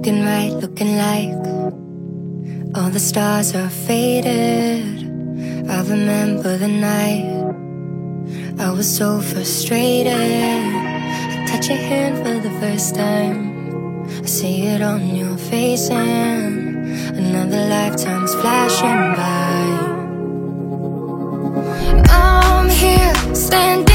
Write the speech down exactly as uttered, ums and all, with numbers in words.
looking right, looking like all the stars are faded. I remember the night I was so frustrated. I touch your hand for the first time, I see it on your face, and another lifetime's flashing by. I'm here, standing